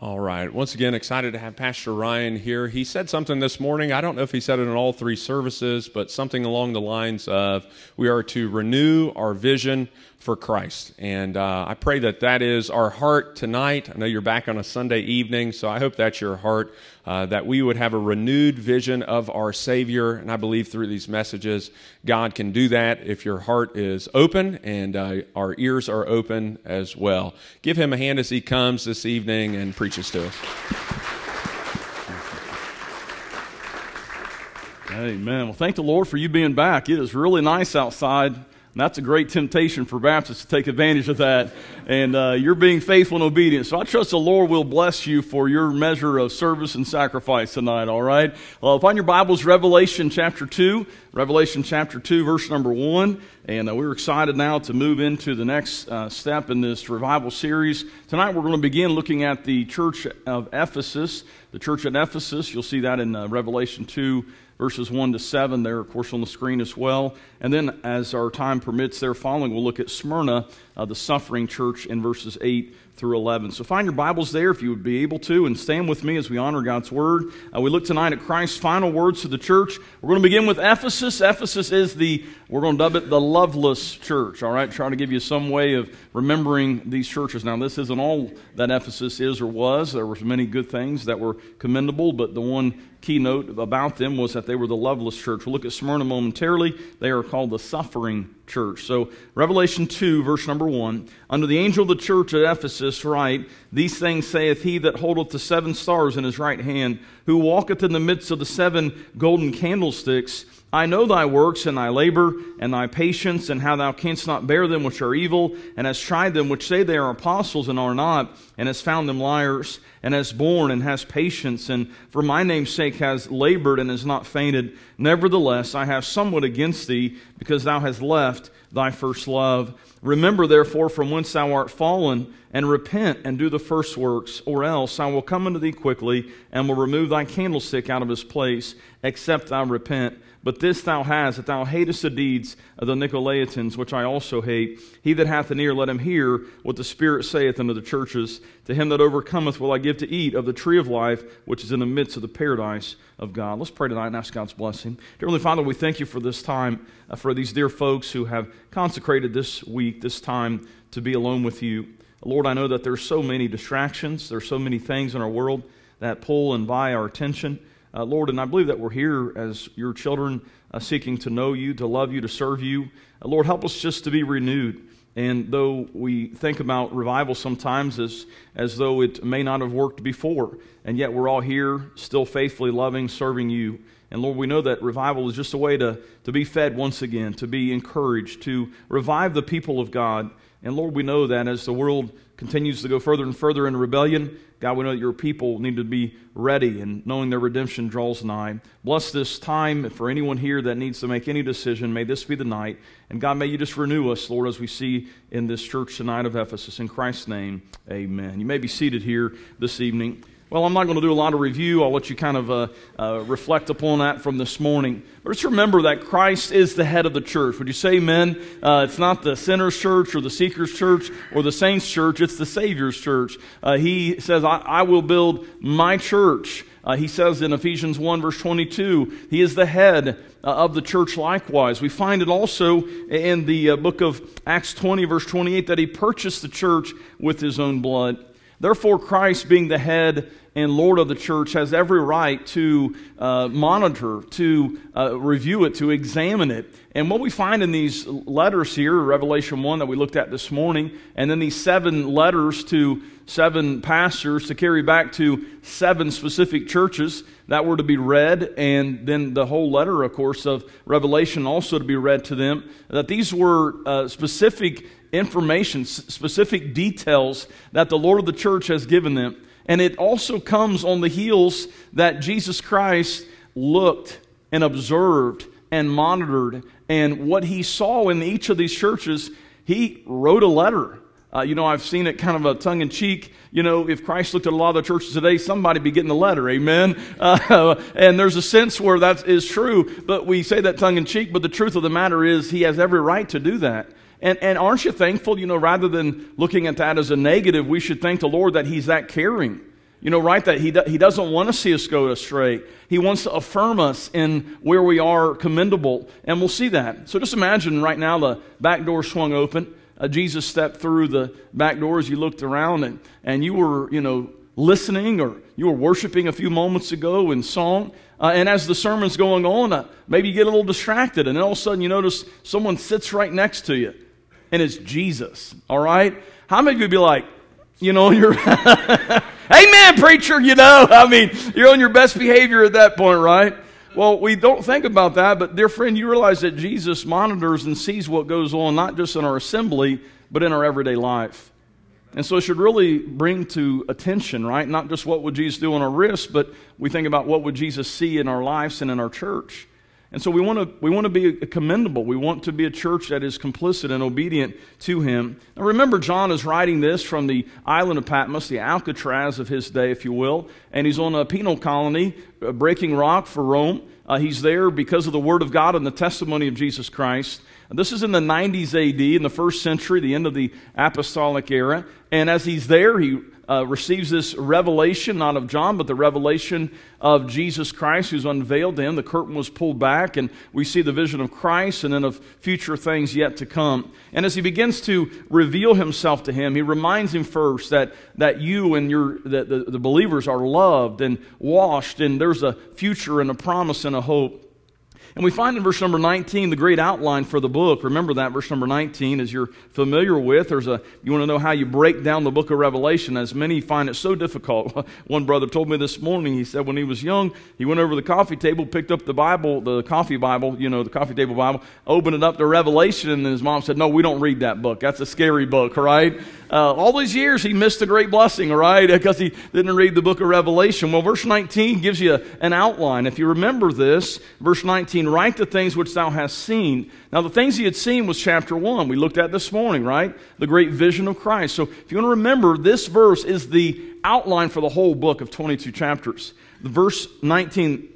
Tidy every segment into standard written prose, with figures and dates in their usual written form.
All right. Once again, excited to have Pastor Ryan here. He said something this morning. I don't know if he said it in all three services, but something along the lines of we are to renew our vision for Christ. And I pray that that is our heart tonight. I know you're back on a Sunday evening, so I hope that's your heart, that we would have a renewed vision of our Savior. And I believe through these messages, God can do that if your heart is open and our ears are open as well. Give him a hand as he comes this evening and preaches to us. Amen. Well, thank the Lord for you being back. It is really nice outside. And that's a great temptation for Baptists to take advantage of that. And you're being faithful and obedient. So I trust the Lord will bless you for your measure of service and sacrifice tonight, all right? Find your Bibles, Revelation chapter 2, verse number 1. And we're excited now to move into the next step in this revival series. Tonight we're going to begin looking at the church of Ephesus. The church at Ephesus, you'll see that in Revelation 2, verses 1 to 7 there, of course, on the screen as well. And then, as our time permits there following, we'll look at Smyrna, the suffering church, in verses 8 through 11. So find your Bibles there if you would be able to, and stand with me as we honor God's Word. We look tonight at Christ's final words to the church. We're going to begin with Ephesus. Ephesus is we're going to dub it the loveless church, all right? Trying to give you some way of remembering these churches. Now, this isn't all that Ephesus is or was. There were many good things that were commendable, but the one keynote about them was that they were the loveless church. We'll look at Smyrna momentarily. They are called the suffering church. So, Revelation 2, verse number 1. Unto the angel of the church at Ephesus write, These things saith he that holdeth the 7 stars in his right hand, who walketh in the midst of the 7 golden candlesticks. I know thy works, and thy labor, and thy patience, and how thou canst not bear them which are evil, and hast tried them which say they are apostles, and are not, and hast found them liars, and hast borne, and hast patience, and for my name's sake has labored, and has not fainted. Nevertheless, I have somewhat against thee, because thou hast left thy first love. Remember, therefore, from whence thou art fallen, and repent, and do the first works, or else I will come unto thee quickly, and will remove thy candlestick out of his place, except thou repent. But this thou hast, that thou hatest the deeds of the Nicolaitans, which I also hate. He that hath an ear, let him hear what the Spirit saith unto the churches. To him that overcometh will I give to eat of the tree of life, which is in the midst of the paradise of God. Let's pray tonight and ask God's blessing. Dear Heavenly Father, we thank you for this time, for these dear folks who have consecrated this week, this time, to be alone with you. Lord, I know that there's so many distractions, there's so many things in our world that pull and vie our attention. Lord, and I believe that we're here as your children seeking to know you, to love you, to serve you. Lord, help us just to be renewed. And though we think about revival sometimes as though it may not have worked before, and yet we're all here still faithfully loving, serving you. And Lord, we know that revival is just a way to be fed once again, to be encouraged, to revive the people of God. And Lord, we know that as the world continues to go further and further in rebellion, God, we know that your people need to be ready and knowing their redemption draws nigh. Bless this time for anyone here that needs to make any decision. May this be the night. And God, may you just renew us, Lord, as we see in this church tonight of Ephesus. In Christ's name, amen. You may be seated here this evening. Well, I'm not going to do a lot of review. I'll let you kind of reflect upon that from this morning. But just remember that Christ is the head of the church. Would you say amen? It's not the sinner's church or the seeker's church or the saint's church. It's the Savior's church. He says, I will build my church. He says in Ephesians 1, verse 22, He is the head of the church likewise. We find it also in the book of Acts 20, verse 28, that He purchased the church with His own blood. Therefore, Christ, being the head and Lord of the church, has every right to monitor, to review it, to examine it. And what we find in these letters here, Revelation 1 that we looked at this morning, and then these 7 letters to 7 pastors to carry back to 7 specific churches that were to be read, and then the whole letter, of course, of Revelation also to be read to them, that these were specific information, specific details that the Lord of the church has given them. And it also comes on the heels that Jesus Christ looked and observed and monitored, and what He saw in each of these churches, He wrote a letter. I've seen it kind of a tongue-in-cheek. If Christ looked at a lot of the churches today, somebody be getting the letter, amen? And there's a sense where that is true, but we say that tongue-in-cheek, but the truth of the matter is He has every right to do that. And aren't you thankful, rather than looking at that as a negative, we should thank the Lord that He's that caring. right, that He doesn't want to see us go astray. He wants to affirm us in where we are commendable, and we'll see that. So just imagine right now the back door swung open. Jesus stepped through the back door as you looked around, and you were, listening, or you were worshiping a few moments ago in song. And as the sermon's going on, maybe you get a little distracted, and then all of a sudden you notice someone sits right next to you, and it's Jesus, all right? How many of you would be like, you're, amen, preacher, you're on your best behavior at that point, right? Well, we don't think about that, but dear friend, you realize that Jesus monitors and sees what goes on, not just in our assembly, but in our everyday life. And so it should really bring to attention, right? Not just what would Jesus do on our wrists, but we think about what would Jesus see in our lives and in our church. And so we want to be commendable. We want to be a church that is complicit and obedient to Him. Now remember, John is writing this from the island of Patmos, the Alcatraz of his day, if you will. And he's on a penal colony, breaking rock for Rome. He's there because of the Word of God and the testimony of Jesus Christ. This is in the 90s A.D., in the first century, the end of the apostolic era. And as he's there, he receives this revelation, not of John, but the revelation of Jesus Christ, who's unveiled to him. The curtain was pulled back, and we see the vision of Christ and then of future things yet to come. And as he begins to reveal himself to him, he reminds him first that you and the believers are loved and washed, and there's a future and a promise and a hope. And we find in verse number 19 the great outline for the book. Remember that, verse number 19, as you're familiar with. You want to know how you break down the book of Revelation, as many find it so difficult. One brother told me this morning, he said when he was young, he went over to the coffee table, picked up the Bible, the coffee Bible, the coffee table Bible, opened it up to Revelation, and his mom said, no, we don't read that book. That's a scary book, right? All these years he missed a great blessing, right? Because he didn't read the book of Revelation. Well, verse 19 gives you an outline. If you remember this, verse 19, write the things which thou hast seen. Now, the things he had seen was chapter 1. We looked at this morning, right? The great vision of Christ. So if you want to remember, this verse is the outline for the whole book of 22 chapters. The verse 19a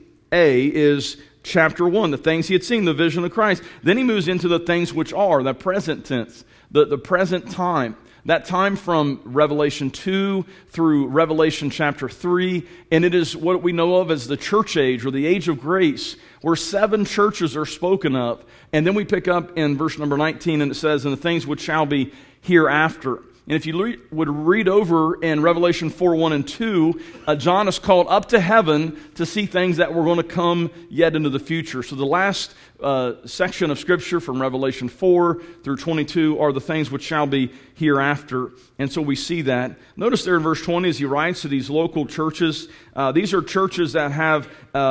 is chapter 1, the things he had seen, the vision of Christ. Then he moves into the things which are, the present tense, the present time. That time from Revelation 2 through Revelation chapter 3, and it is what we know of as the church age, or the age of grace, where 7 churches are spoken of. And then we pick up in verse number 19, and it says, and the things which shall be hereafter. And if you would read over in Revelation 4, 1 and 2, John is called up to heaven to see things that were going to come yet into the future. So the last section of Scripture from Revelation 4 through 22 are the things which shall be hereafter. And so we see that. Notice there in verse 20 as he writes to these local churches, these are churches that have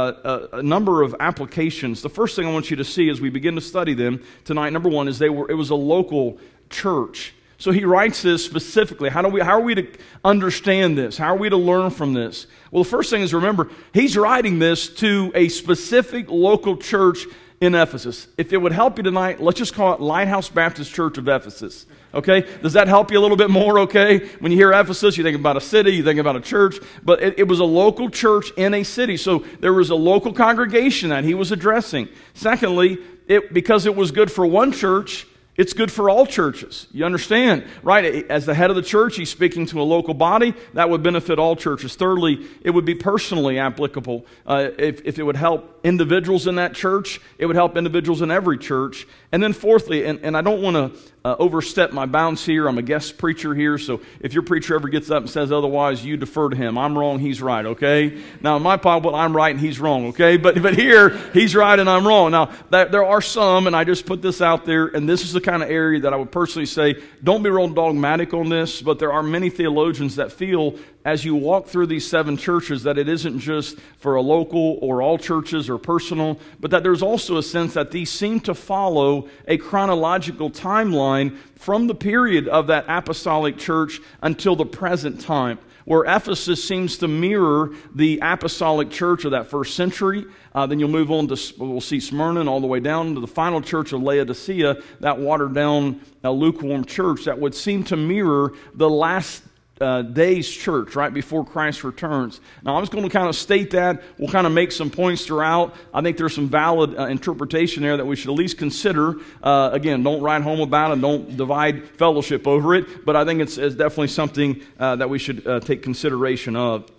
a number of applications. The first thing I want you to see as we begin to study them tonight, number one, is it was a local church. So he writes this specifically. How are we to understand this? How are we to learn from this? Well, the first thing is, remember, he's writing this to a specific local church in Ephesus. If it would help you tonight, let's just call it Lighthouse Baptist Church of Ephesus. Okay? Does that help you a little bit more, okay? When you hear Ephesus, you think about a city, you think about a church, but it was a local church in a city. So there was a local congregation that he was addressing. Secondly, because it was good for one church, it's good for all churches. You understand, right? As the head of the church, he's speaking to a local body. That would benefit all churches. Thirdly, it would be personally applicable. If it would help individuals in that church, it would help individuals in every church. And then fourthly, and I don't want to overstep my bounds here. I'm a guest preacher here, so if your preacher ever gets up and says otherwise, you defer to him. I'm wrong, he's right, okay? Now, in my Bible, I'm right and he's wrong, okay? But here, he's right and I'm wrong. Now, there are some, and I just put this out there, and this is the kind of area that I would personally say, don't be real dogmatic on this, but there are many theologians that feel as you walk through these 7 churches that it isn't just for a local or all churches or personal, but that there's also a sense that these seem to follow a chronological timeline from the period of that apostolic church until the present time, where Ephesus seems to mirror the apostolic church of that first century. Then you'll move on to, we'll see Smyrna and all the way down to the final church of Laodicea, that watered down lukewarm church that would seem to mirror the last days church right before Christ returns. Now I'm just going to kind of state that. We'll kind of make some points throughout. I think there's some valid interpretation there that we should at least consider. Again, don't write home about it. Don't divide fellowship over it. But I think it's definitely something that we should take consideration of.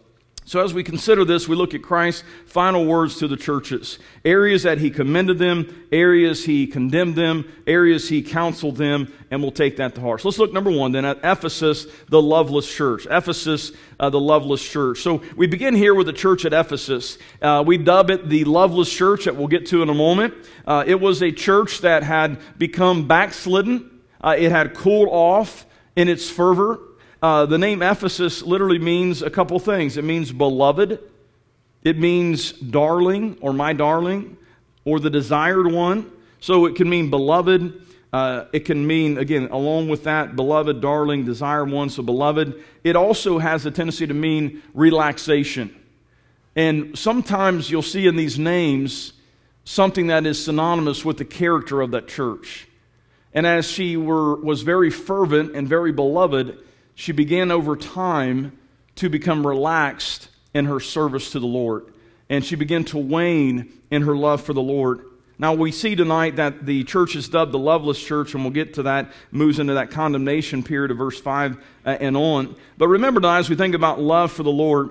So as we consider this, we look at Christ's final words to the churches. Areas that he commended them, areas he condemned them, areas he counseled them, and we'll take that to heart. So let's look, number one, then at Ephesus, the loveless church. Ephesus, the loveless church. So we begin here with the church at Ephesus. We dub it the loveless church that we'll get to in a moment. It was a church that had become backslidden. It had cooled off in its fervor. The name Ephesus literally means a couple things. It means beloved. It means darling or my darling or the desired one. So it can mean beloved. It can mean, again, along with that, beloved, darling, desired one, so beloved. It also has a tendency to mean relaxation. And sometimes you'll see in these names something that is synonymous with the character of that church. And as she was very fervent and very beloved, she began over time to become relaxed in her service to the Lord. And she began to wane in her love for the Lord. Now we see tonight that the church is dubbed the loveless church, and we'll get to that, moves into that condemnation period of verse 5 and on. But remember now, as we think about love for the Lord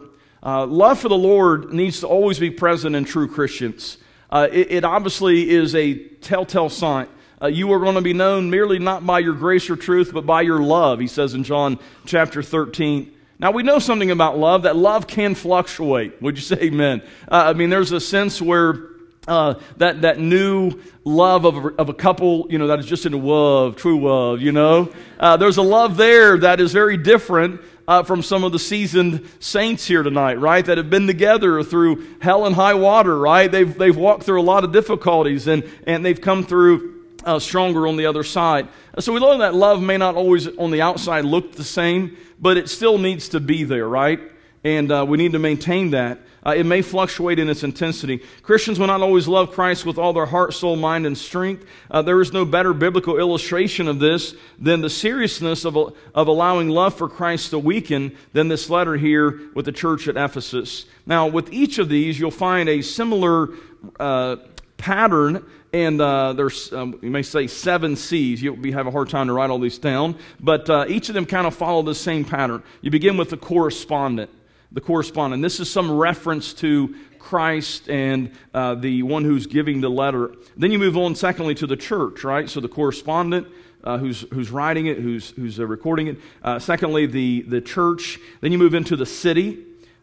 needs to always be present in true Christians. It obviously is a telltale sign. You are going to be known merely not by your grace or truth, but by your love, he says in John chapter 13. Now, we know something about love, that love can fluctuate. Would you say amen? There's a sense where that new love of a couple, that is just in love, true love, There's a love there that is very different from some of the seasoned saints here tonight, right? That have been together through hell and high water, right? They've walked through a lot of difficulties and they've come through stronger on the other side. So we learn that love may not always on the outside look the same, but it still needs to be there, right? And we need to maintain that. It may fluctuate in its intensity. Christians will not always love Christ with all their heart, soul, mind, and strength. There is no better biblical illustration of this than the seriousness of allowing love for Christ to weaken than this letter here with the church at Ephesus. Now, with each of these, you'll find a similar pattern. And there's, you may say, 7 C's. You'll have a hard time to write all these down. But each of them kind of follow the same pattern. You begin with the correspondent. The correspondent. This is some reference to Christ and the one who's giving the letter. Then you move on, secondly, to the church, right? So the correspondent, who's writing it, who's recording it. Secondly, the church. Then you move into the city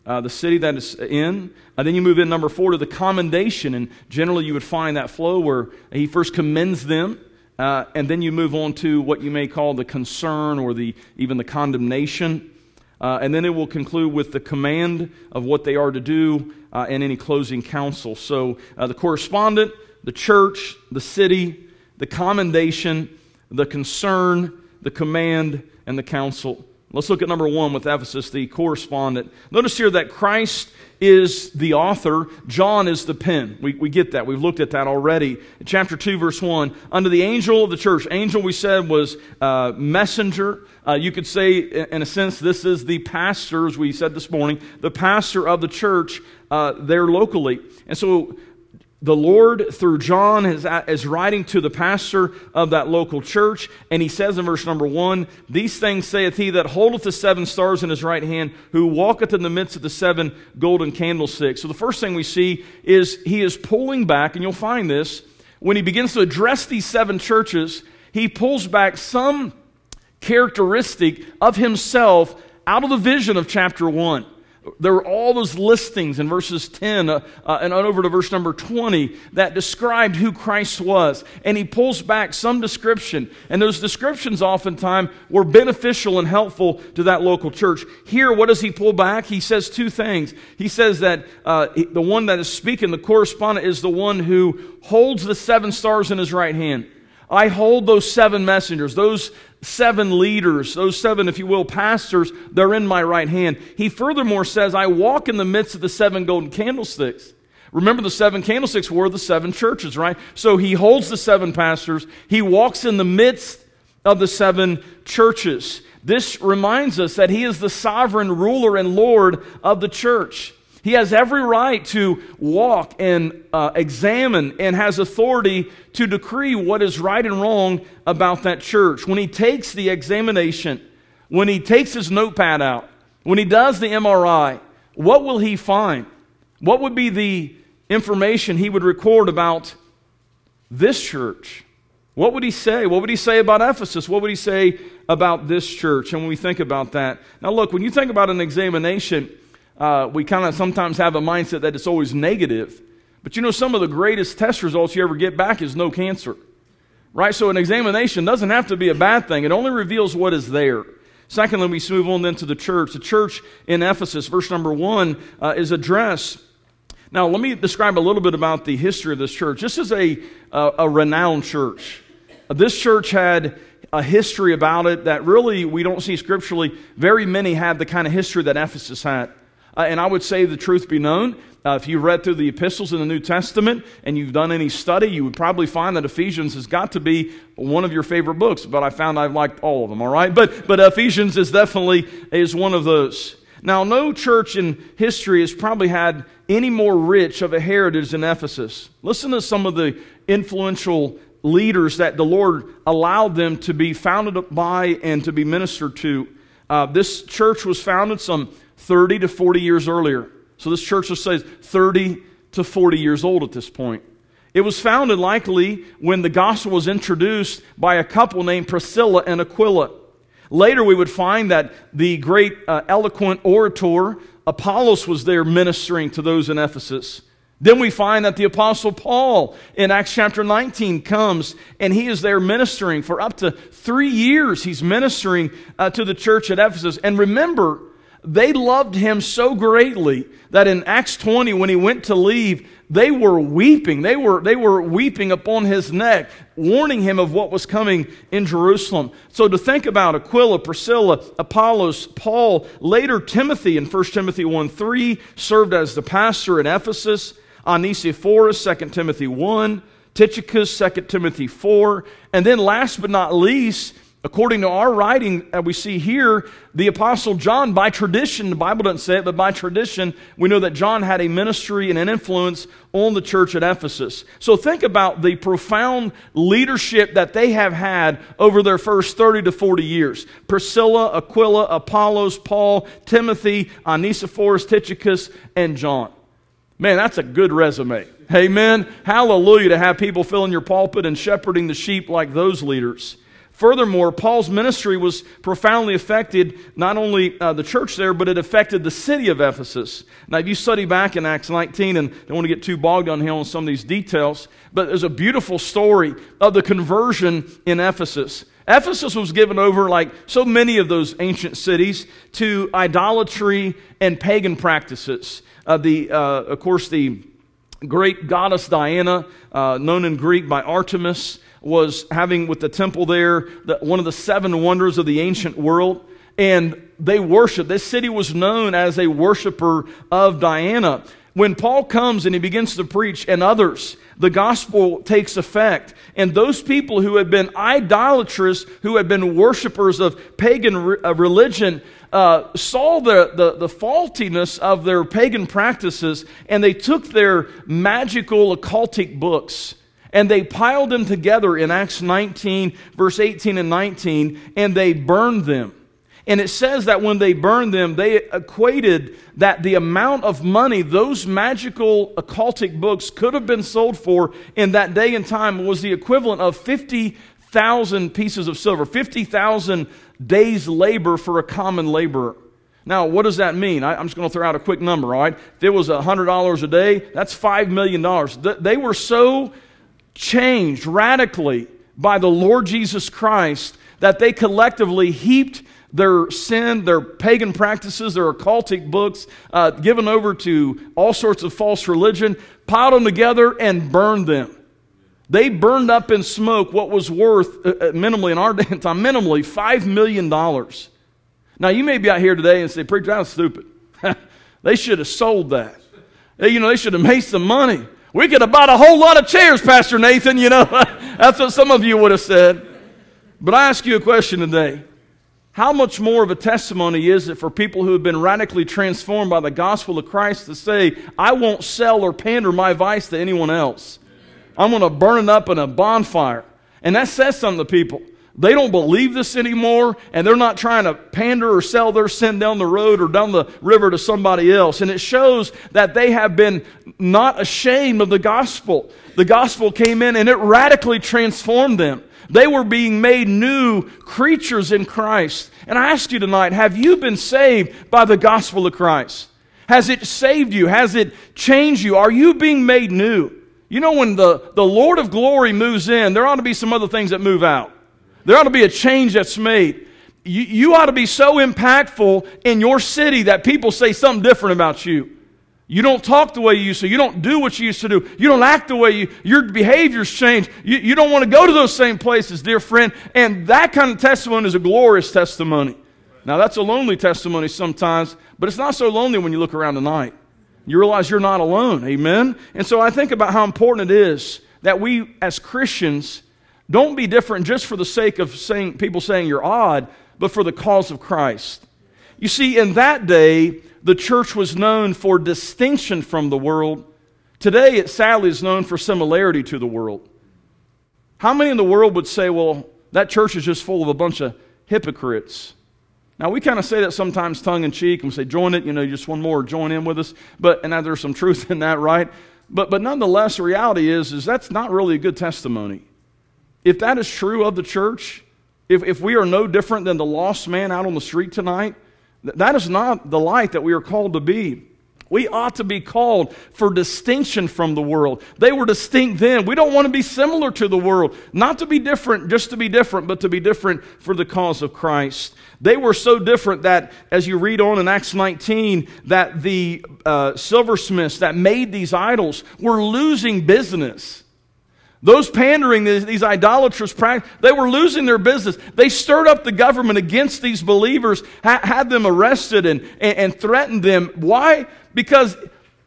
that is in. Then you move in, number 4, to the commendation. And generally you would find that flow where he first commends them. And then you move on to what you may call the concern or even the condemnation. And then it will conclude with the command of what they are to do and any closing counsel. So the correspondent, the church, the city, the commendation, the concern, the command, and the counsel. Let's look at number 1 with Ephesus, the correspondent. Notice here that Christ is the author, John is the pen. We get that. We've looked at that already. In chapter 2, verse 1, unto the angel of the church. Angel, we said, was messenger. You could say, in a sense, this is the pastor, as we said this morning, the pastor of the church there locally. And so the Lord, through John, is writing to the pastor of that local church, and he says in verse number 1, these things saith he that holdeth the 7 stars in his right hand, who walketh in the midst of the 7 golden candlesticks. So the first thing we see is he is pulling back, and you'll find this, when he begins to address these 7 churches, he pulls back some characteristic of himself out of the vision of chapter 1. There were all those listings in verses 10 and over to verse number 20 that described who Christ was. And he pulls back some description. And those descriptions oftentimes were beneficial and helpful to that local church. Here, what does he pull back? He says 2 things. He says that the one that is speaking, the correspondent, is the one who holds the 7 stars in his right hand. I hold those 7 messengers, those 7 leaders, those 7, if you will, pastors, they're in my right hand. He furthermore says, I walk in the midst of the 7 golden candlesticks. Remember, the 7 candlesticks were the 7 churches, right? So he holds the 7 pastors. He walks in the midst of the 7 churches. This reminds us that he is the sovereign ruler and Lord of the church. He has every right to walk and examine and has authority to decree what is right and wrong about that church. When he takes the examination, when he takes his notepad out, when he does the MRI, what will he find? What would be the information he would record about this church? What would he say? What would he say about Ephesus? What would he say about this church? And when we think about that, now look, when you think about an examination, we kind of sometimes have a mindset that it's always negative. But you know, some of the greatest test results you ever get back is no cancer. Right? So an examination doesn't have to be a bad thing. It only reveals what is there. Secondly, we move on then to the church. The church in Ephesus, verse number 1, is addressed. Now, let me describe a little bit about the history of this church. This is a renowned church. This church had a history about it that really we don't see scripturally. Very many had the kind of history that Ephesus had. And I would say the truth be known, if you read through the epistles in the New Testament and you've done any study, you would probably find that Ephesians has got to be one of your favorite books. But I found I've liked all of them, all right? But Ephesians is definitely one of those. Now, no church in history has probably had any more rich of a heritage than Ephesus. Listen to some of the influential leaders that the Lord allowed them to be founded by and to be ministered to. This church was founded some 30 to 40 years earlier. So this church, let's say, is 30 to 40 years old at this point. It was founded likely when the gospel was introduced by a couple named Priscilla and Aquila. Later we would find that the great eloquent orator Apollos was there ministering to those in Ephesus. Then we find that the Apostle Paul in Acts chapter 19 comes and he is there ministering for up to 3 years. He's ministering to the church at Ephesus. And remember, they loved him so greatly that in Acts 20, when he went to leave, they were weeping. They were weeping upon his neck, warning him of what was coming in Jerusalem. So to think about Aquila, Priscilla, Apollos, Paul, later Timothy in 1 Timothy 1:3 served as the pastor in Ephesus, Onesiphorus, 2 Timothy 1, Tychicus, 2 Timothy 4, and then last but not least, according to our writing that we see here, the Apostle John, by tradition, the Bible doesn't say it, but by tradition, we know that John had a ministry and an influence on the church at Ephesus. So think about the profound leadership that they have had over their first 30 to 40 years. Priscilla, Aquila, Apollos, Paul, Timothy, Onesiphorus, Tychicus, and John. Man, that's a good resume. Amen. Hallelujah to have people filling your pulpit and shepherding the sheep like those leaders. Furthermore, Paul's ministry was profoundly affected, not only the church there, but it affected the city of Ephesus. Now, if you study back in Acts 19, and I don't want to get too bogged down here on some of these details, but there's a beautiful story of the conversion in Ephesus. Ephesus was given over, like so many of those ancient cities, to idolatry and pagan practices. Of course, the great goddess Diana, known in Greek by Artemis, was having with the temple there one of the 7 wonders of the ancient world. And they worshiped. This city was known as a worshiper of Diana. When Paul comes and he begins to preach and others, the gospel takes effect. And those people who had been idolatrous, who had been worshipers of pagan religion, saw the faultiness of their pagan practices, and they took their magical occultic books and they piled them together in Acts 19, verse 18 and 19, and they burned them. And it says that when they burned them, they equated that the amount of money those magical occultic books could have been sold for in that day and time was the equivalent of 50,000 pieces of silver, 50,000 days' labor for a common laborer. Now, what does that mean? I'm just going to throw out a quick number, all right? If it was $100 a day, that's $5 million. They were so changed radically by the Lord Jesus Christ that they collectively heaped their sin, their pagan practices, their occultic books, given over to all sorts of false religion, piled them together and burned them. They burned up in smoke what was worth, minimally in our day and time, minimally $5 million. Now, you may be out here today and say, "Preacher, that was stupid." They should have sold that. They should have made some money. We could have bought a whole lot of chairs, Pastor Nathan, That's what some of you would have said. But I ask you a question today. How much more of a testimony is it for people who have been radically transformed by the gospel of Christ to say, "I won't sell or pander my vice to anyone else. I'm going to burn it up in a bonfire." And that says something to people. They don't believe this anymore, and they're not trying to pander or sell their sin down the road or down the river to somebody else. And it shows that they have been not ashamed of the gospel. The gospel came in and it radically transformed them. They were being made new creatures in Christ. And I ask you tonight, have you been saved by the gospel of Christ? Has it saved you? Has it changed you? Are you being made new? You know, when the Lord of glory moves in, there ought to be some other things that move out. There ought to be a change that's made. You ought to be so impactful in your city that people say something different about you. You don't talk the way you used to. You don't do what you used to do. You don't act the way your behaviors change. You don't want to go to those same places, dear friend. And that kind of testimony is a glorious testimony. Now, that's a lonely testimony sometimes, but it's not so lonely when you look around tonight. You realize you're not alone. Amen? And so I think about how important it is that we as Christians don't be different just for the sake of people saying you're odd, but for the cause of Christ. You see, in that day, the church was known for distinction from the world. Today, it sadly is known for similarity to the world. How many in the world would say, well, that church is just full of a bunch of hypocrites? Now, we kind of say that sometimes tongue-in-cheek, and we say, join it, just one more, join in with us. And now there's some truth in that, right? But nonetheless, the reality is that's not really a good testimony. If that is true of the church, if we are no different than the lost man out on the street tonight, that is not the light that we are called to be. We ought to be called for distinction from the world. They were distinct then. We don't want to be similar to the world. Not to be different, just to be different, but to be different for the cause of Christ. They were so different that, as you read on in Acts 19, that the silversmiths that made these idols were losing business. Those pandering, these idolatrous practices, they were losing their business. They stirred up the government against these believers, had them arrested and threatened them. Why? Because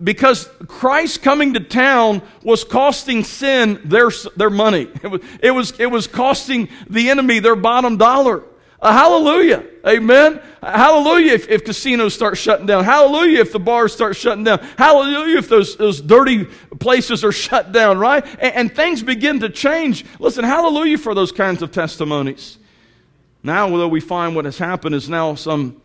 Christ coming to town was costing sin their money. It was costing the enemy their bottom dollar. Hallelujah. Amen. Hallelujah if casinos start shutting down. Hallelujah if the bars start shutting down. Hallelujah if those dirty places are shut down, right? And things begin to change. Listen, hallelujah for those kinds of testimonies. Now, although we find what has happened is now some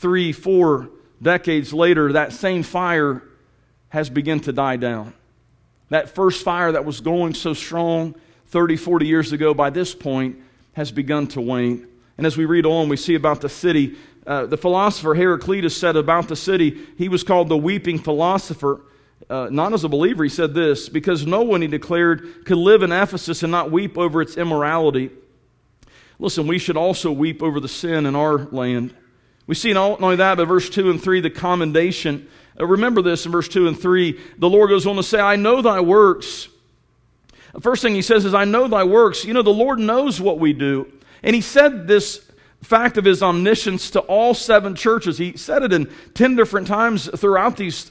3-4 decades later, that same fire has begun to die down. That first fire that was going so strong 30, 40 years ago by this point has begun to wane. And as we read on, we see about the city. The philosopher Heraclitus said about the city, he was called the weeping philosopher. Not as a believer, he said this, because no one, he declared, could live in Ephesus and not weep over its immorality. Listen, we should also weep over the sin in our land. We see not only that, but verse 2 and 3, the commendation. Remember this in verse 2 and 3. The Lord goes on to say, I know thy works. The first thing he says is, I know thy works. The Lord knows what we do. And he said this fact of his omniscience to all 7 churches. He said it in 10 different times throughout these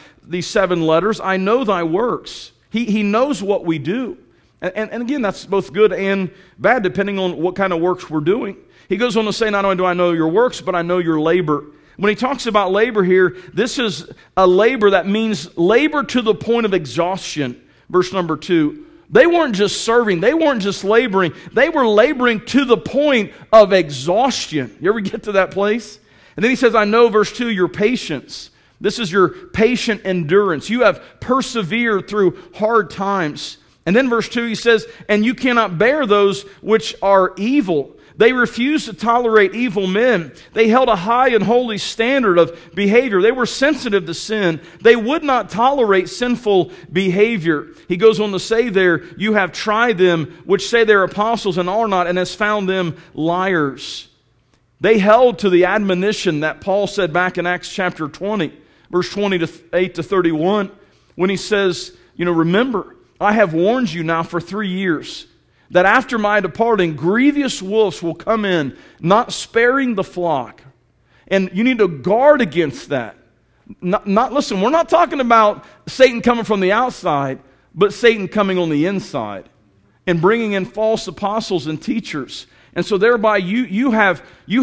7 letters. I know thy works. He knows what we do. And again, that's both good and bad depending on what kind of works we're doing. He goes on to say, not only do I know your works, but I know your labor. When he talks about labor here, this is a labor that means labor to the point of exhaustion. Verse number 2. They weren't just serving. They weren't just laboring. They were laboring to the point of exhaustion. You ever get to that place? And then he says, I know, verse 2, your patience. This is your patient endurance. You have persevered through hard times. And then verse 2, he says, and you cannot bear those which are evil. They refused to tolerate evil men. They held a high and holy standard of behavior. They were sensitive to sin. They would not tolerate sinful behavior. He goes on to say there, you have tried them which say they're apostles and are not, and has found them liars. They held to the admonition that Paul said back in Acts chapter 20, verse 28 to 31, when he says, remember, I have warned you now for 3 years, that after my departing, grievous wolves will come in, not sparing the flock. And you need to guard against that. Listen, we're not talking about Satan coming from the outside, but Satan coming on the inside and bringing in false apostles and teachers And so thereby you have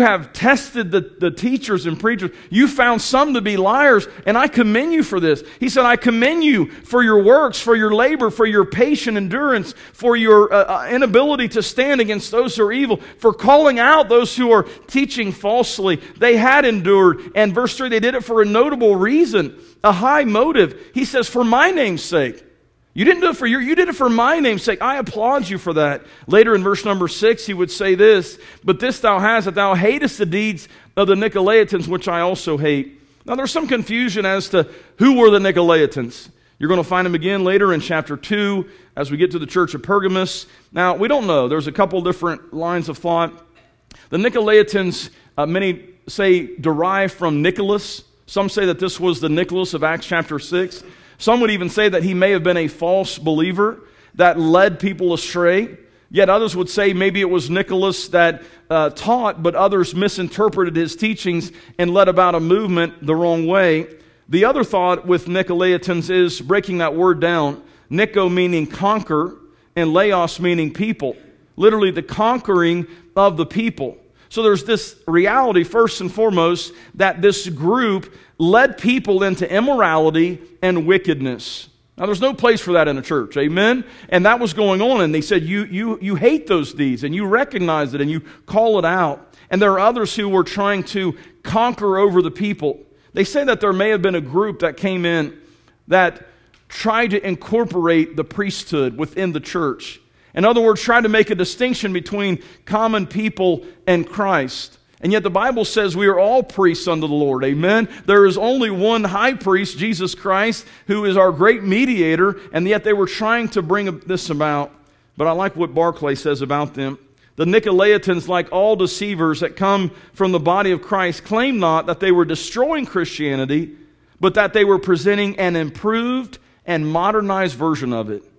tested the teachers and preachers. You found some to be liars, and I commend you for this. He said, I commend you for your works, for your labor, for your patient endurance, for your inability to stand against those who are evil, for calling out those who are teaching falsely. They had endured. And verse 3, they did it for a notable reason, a high motive. He says, for my name's sake. You didn't do it for you did it for my name's sake. I applaud you for that. Later in verse number 6, he would say this, but this thou hast, that thou hatest the deeds of the Nicolaitans, which I also hate. Now there's some confusion as to who were the Nicolaitans. You're going to find them again later in chapter 2 as we get to the church of Pergamos. Now, we don't know. There's a couple different lines of thought. The Nicolaitans, many say, derive from Nicholas. Some say that this was the Nicholas of Acts chapter 6. Some would even say that he may have been a false believer that led people astray. Yet others would say maybe it was Nicholas that taught, but others misinterpreted his teachings and led about a movement the wrong way. The other thought with Nicolaitans is breaking that word down. Nico meaning conquer, and laos meaning people. Literally the conquering of the people. So there's this reality, first and foremost, that this group led people into immorality and wickedness. Now, there's no place for that in a church, amen? And that was going on, and they said, you hate those deeds, and you recognize it, and you call it out. And there are others who were trying to conquer over the people. They say that there may have been a group that came in that tried to incorporate the priesthood within the church. In other words, try to make a distinction between common people and Christ. And yet the Bible says we are all priests unto the Lord. Amen? There is only one high priest, Jesus Christ, who is our great mediator, and yet they were trying to bring this about. But I like what Barclay says about them. The Nicolaitans, like all deceivers that come from the body of Christ, claim not that they were destroying Christianity, but that they were presenting an improved and modernized version of it.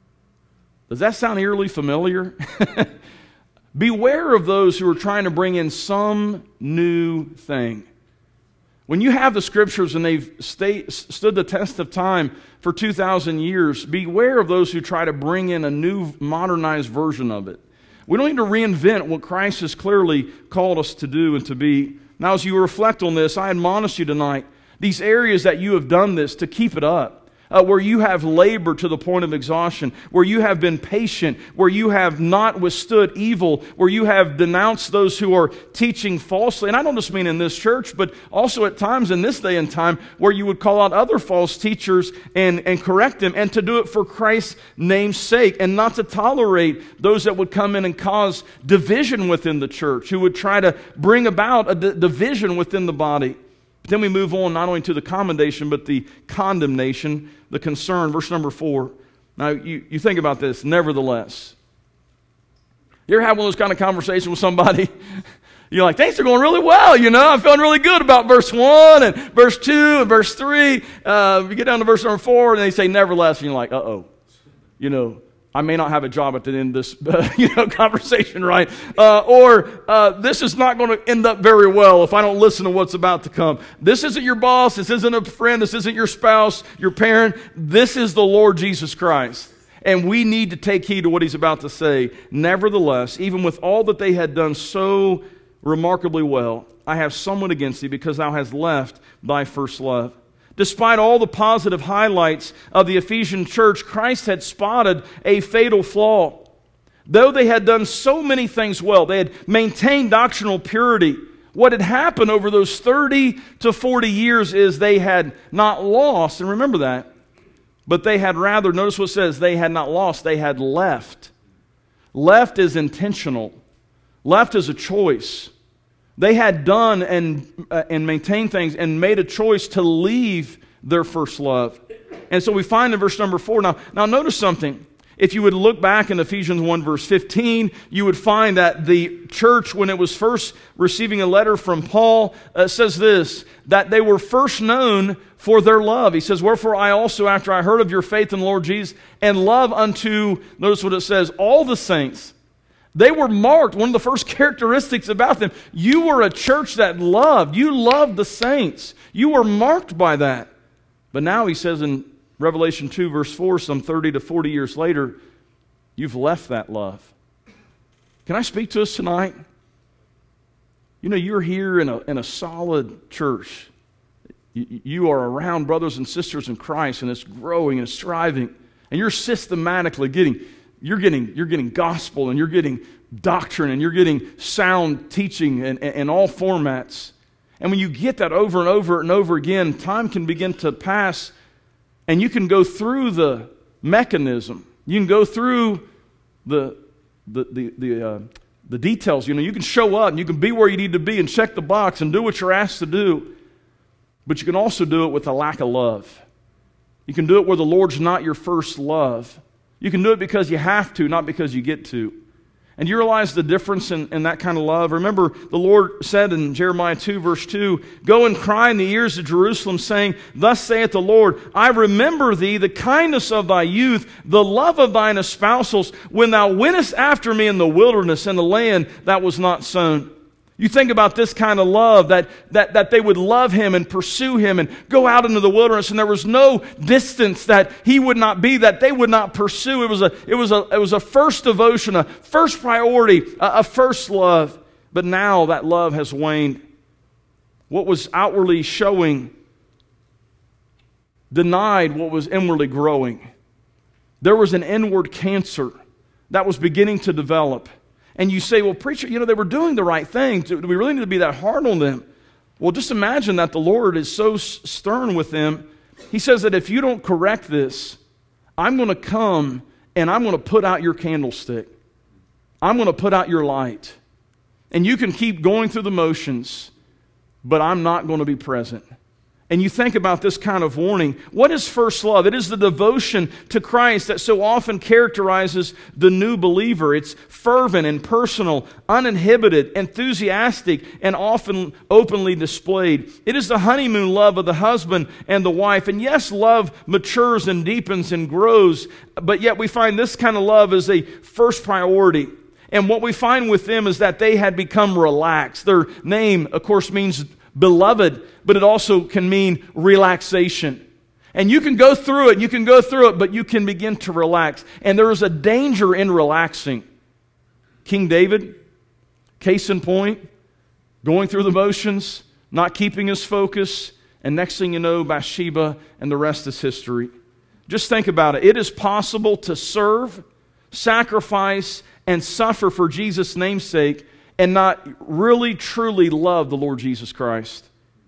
Does that sound eerily familiar? Beware of those who are trying to bring in some new thing. When you have the Scriptures and they've stood the test of time for 2,000 years, beware of those who try to bring in a new modernized version of it. We don't need to reinvent what Christ has clearly called us to do and to be. Now, as you reflect on this, I admonish you tonight, these areas that you have done this, to keep it up. Where you have labored to the point of exhaustion, where you have been patient, where you have not withstood evil, where you have denounced those who are teaching falsely. And I don't just mean in this church, but also at times in this day and time where you would call out other false teachers and correct them, and to do it for Christ's name's sake, and not to tolerate those that would come in and cause division within the church, who would try to bring about a division within the body. But then we move on not only to the commendation, but the condemnation, the concern. Verse number 4. Now, you think about this. Nevertheless. You ever have one of those kind of conversations with somebody? You're like, things are going really well, I'm feeling really good about verse 1 and verse 2 and verse 3. You get down to verse number 4, and they say nevertheless, and you're like, uh-oh. I may not have a job at the end of this conversation, right? Or this is not going to end up very well if I don't listen to what's about to come. This isn't your boss. This isn't a friend. This isn't your spouse, your parent. This is the Lord Jesus Christ. And we need to take heed to what he's about to say. Nevertheless, even with all that they had done so remarkably well, I have somewhat against thee, because thou hast left thy first love. Despite all the positive highlights of the Ephesian church, Christ had spotted a fatal flaw. Though they had done so many things well, they had maintained doctrinal purity. What had happened over those 30 to 40 years is they had not lost, and remember that, but they had rather, notice what it says, they had not lost, they had left. Left is intentional. Left is a choice. They had done and maintained things and made a choice to leave their first love. And so we find in verse number 4. Now notice something. If you would look back in Ephesians 1 verse 15, you would find that the church, when it was first receiving a letter from Paul, says this, that they were first known for their love. He says, wherefore I also, after I heard of your faith in the Lord Jesus, and love unto, notice what it says, all the saints. They were marked. One of the first characteristics about them, you were a church that loved. You loved the saints. You were marked by that. But now he says in Revelation 2 verse 4, some 30 to 40 years later, you've left that love. Can I speak to us tonight? You know, you're here in a solid church. You are around brothers and sisters in Christ, and it's growing and it's thriving, and you're systematically getting gospel, and you're getting doctrine, and you're getting sound teaching in all formats. And when you get that over and over and over again, time can begin to pass, and you can go through the mechanism. You can go through the details. You know, you can show up and you can be where you need to be and check the box and do what you're asked to do. But you can also do it with a lack of love. You can do it where the Lord's not your first love. You can do it because you have to, not because you get to. And you realize the difference in that kind of love? Remember, the Lord said in Jeremiah 2, verse 2, "Go and cry in the ears of Jerusalem, saying, Thus saith the Lord, I remember thee, the kindness of thy youth, the love of thine espousals, when thou wentest after me in the wilderness, in the land that was not sown." You think about this kind of love, that they would love Him and pursue Him and go out into the wilderness, and there was no distance that He would not be, that they would not pursue. It was a first devotion, a first priority, a first love. But now that love has waned. What was outwardly showing denied what was inwardly growing. There was an inward cancer that was beginning to develop. And you say, well, preacher, you know, they were doing the right thing. Do we really need to be that hard on them? Well, just imagine that the Lord is so stern with them. He says that if you don't correct this, I'm going to come and I'm going to put out your candlestick. I'm going to put out your light. And you can keep going through the motions, but I'm not going to be present. And you think about this kind of warning. What is first love? It is the devotion to Christ that so often characterizes the new believer. It's fervent and personal, uninhibited, enthusiastic, and often openly displayed. It is the honeymoon love of the husband and the wife. And yes, love matures and deepens and grows, but yet we find this kind of love is a first priority. And what we find with them is that they had become relaxed. Their name, of course, means beloved, but it also can mean relaxation. And you can go through it, but you can begin to relax. And there is a danger in relaxing. King David, case in point, going through the motions, not keeping his focus, and next thing you know, Bathsheba, and the rest is history. Just think about it. It is possible to serve, sacrifice, and suffer for Jesus' name's sake and not really, truly love the Lord Jesus Christ.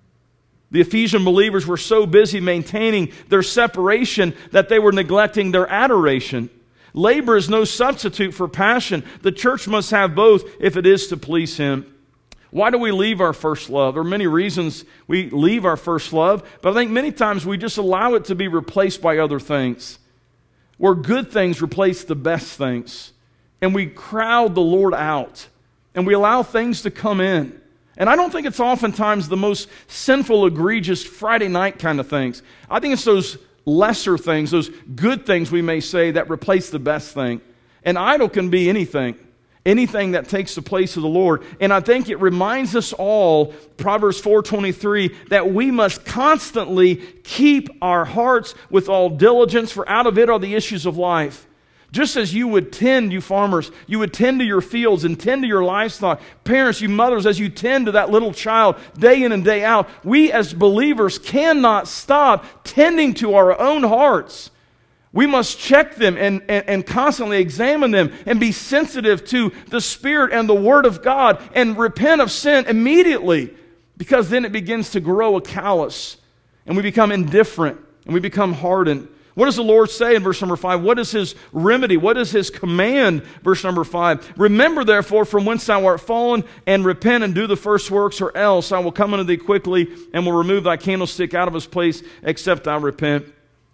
The Ephesian believers were so busy maintaining their separation that they were neglecting their adoration. Labor is no substitute for passion. The church must have both if it is to please Him. Why do we leave our first love? There are many reasons we leave our first love, but I think many times we just allow it to be replaced by other things. Where good things replace the best things. And we crowd the Lord out. And we allow things to come in. And I don't think it's oftentimes the most sinful, egregious Friday night kind of things. I think it's those lesser things, those good things we may say that replace the best thing. An idol can be anything that takes the place of the Lord. And I think it reminds us all, Proverbs 4:23, that we must constantly keep our hearts with all diligence, for out of it are the issues of life. Just as you would tend, you farmers, you would tend to your fields and tend to your livestock. Parents, you mothers, as you tend to that little child day in and day out, we as believers cannot stop tending to our own hearts. We must check them and constantly examine them and be sensitive to the Spirit and the Word of God and repent of sin immediately, because then it begins to grow a callous and we become indifferent and we become hardened. What does the Lord say in verse number 5? What is His remedy? What is His command? Verse number 5. Remember therefore from whence thou art fallen, and repent and do the first works, or else I will come unto thee quickly and will remove thy candlestick out of his place, except thou repent.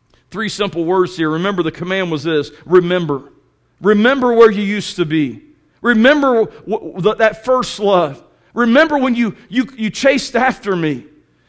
3 simple words here. Remember, the command was this. Remember. Remember where you used to be. Remember that first love. Remember when you chased after me.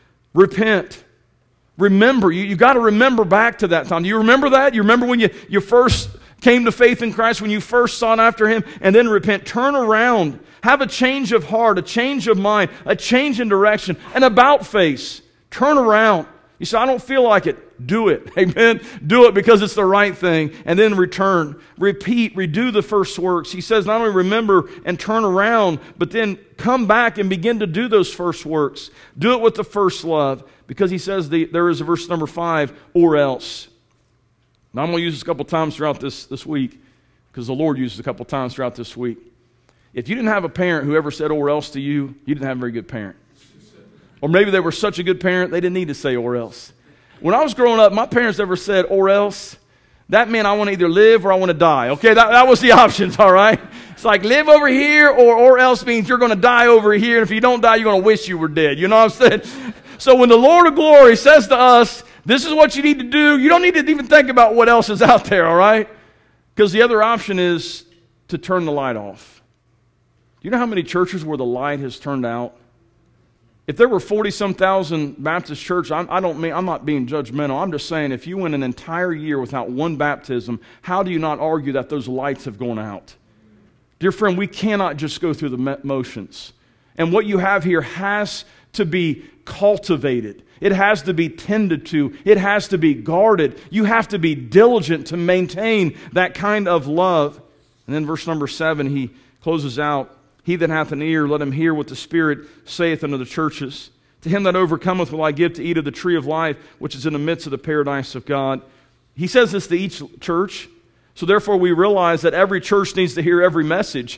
Repent. Remember, you got to remember back to that time. Do you remember that? You remember when you first came to faith in Christ, when you first sought after Him, and then repent. Turn around. Have a change of heart, a change of mind, a change in direction, an about face. Turn around. You say, I don't feel like it. Do it. Amen. Do it because it's the right thing. And then return. Repeat. Redo the first works. He says not only remember and turn around, but then come back and begin to do those first works. Do it with the first love. Because he says there is a verse number 5, or else. Now I'm going to use this a couple times throughout this week because the Lord uses it a couple times throughout this week. If you didn't have a parent who ever said or else to you, you didn't have a very good parent. Or maybe they were such a good parent, they didn't need to say or else. When I was growing up, my parents never said or else. That meant I want to either live or I want to die. Okay, that was the options, all right? It's like live over here or else means you're going to die over here. And if you don't die, you're going to wish you were dead. You know what I'm saying? So when the Lord of glory says to us, this is what you need to do, you don't need to even think about what else is out there, all right? Because the other option is to turn the light off. Do you know how many churches where the light has turned out? If there were 40-some thousand Baptist churches, I'm not being judgmental. I'm just saying if you went an entire year without one baptism, how do you not argue that those lights have gone out? Dear friend, we cannot just go through the motions. And what you have here has to be cultivated. It has to be tended to. It has to be guarded. You have to be diligent to maintain that kind of love. And then verse number 7, he closes out, he that hath an ear, let him hear what the Spirit saith unto the churches. To him that overcometh will I give to eat of the tree of life, which is in the midst of the paradise of God. He says this to each church. So therefore we realize that every church needs to hear every message.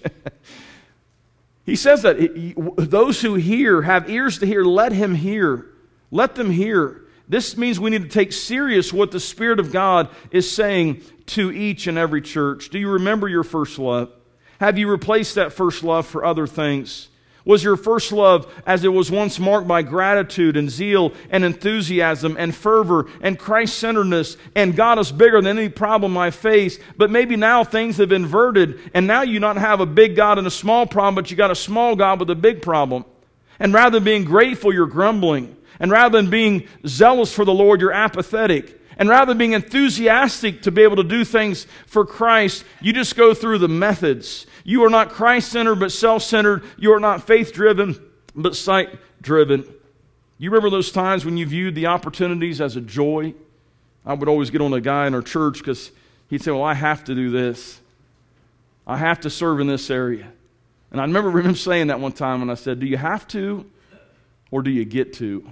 He says that those who hear, have ears to hear, let him hear. Let them hear. This means we need to take serious what the Spirit of God is saying to each and every church. Do you remember your first love? Have you replaced that first love for other things? Was your first love, as it was once marked by gratitude and zeal and enthusiasm and fervor and Christ-centeredness and God is bigger than any problem I face, but maybe now things have inverted and now you not have a big God and a small problem, but you got a small God with a big problem. And rather than being grateful, you're grumbling. And rather than being zealous for the Lord, you're apathetic. And rather than being enthusiastic to be able to do things for Christ, you just go through the methods. You are not Christ-centered but self-centered. You are not faith-driven but sight-driven. You remember those times when you viewed the opportunities as a joy? I would always get on a guy in our church because he'd say, well, I have to do this. I have to serve in this area. And I remember him saying that one time and I said, do you have to or do you get to?